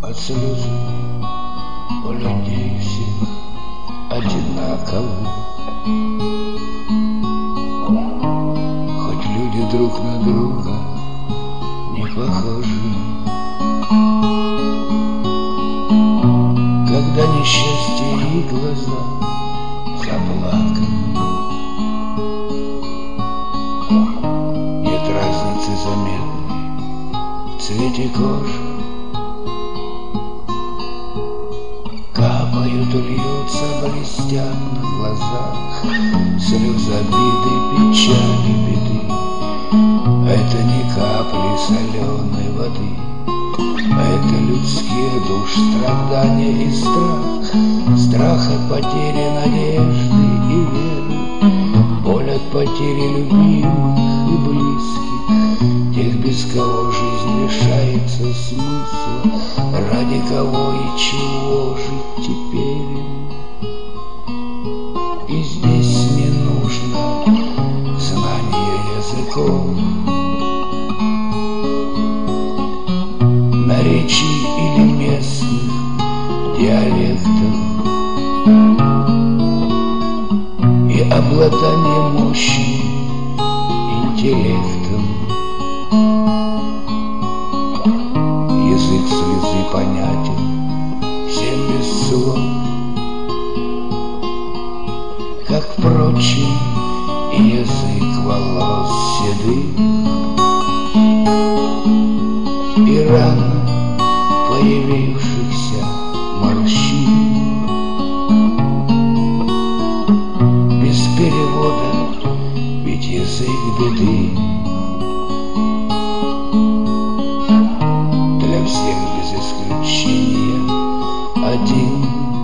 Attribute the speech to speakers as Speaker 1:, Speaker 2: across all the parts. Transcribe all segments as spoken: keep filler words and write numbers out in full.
Speaker 1: от слезы у людей всех одинаковы. Хоть люди друг на друга не похожи, когда несчастье и глаза заплаканы, нет разницы заметной в цвете кожи. Капают, льются, блестят на глазах слезы обиды, печали, беды. Это не капли соленой воды, а это людские душ, страдания и страх. Страх от потери надежды и веры, боль от потери любимых и близких, тех, без кого жизнь лишается смысла, ради кого и чего жить теперь им. И здесь не нужно знание языков, наречий или местных диалектов, и обладание мощным интеллектом. Язык слезы понятен всем без слов, как, впрочем, и язык волос седых, и рано появившихся морщин. Без перевода, ведь язык беды, для всех без исключения один.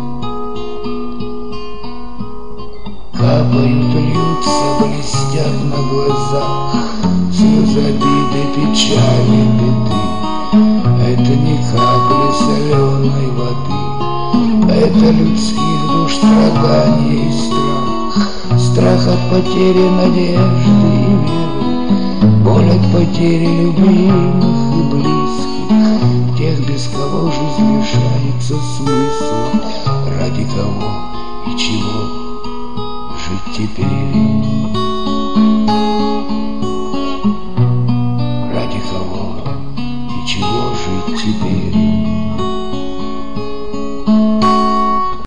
Speaker 1: Капают, льются, блестят на глазах слезы обиды, печали, беды. Это не капли соленой воды, а это людских душ страдания и страх. Страх от потери надежды и веры, боль от потери любимых и близких, тех, без кого жизнь лишается смысла, ради кого и чего жить теперь.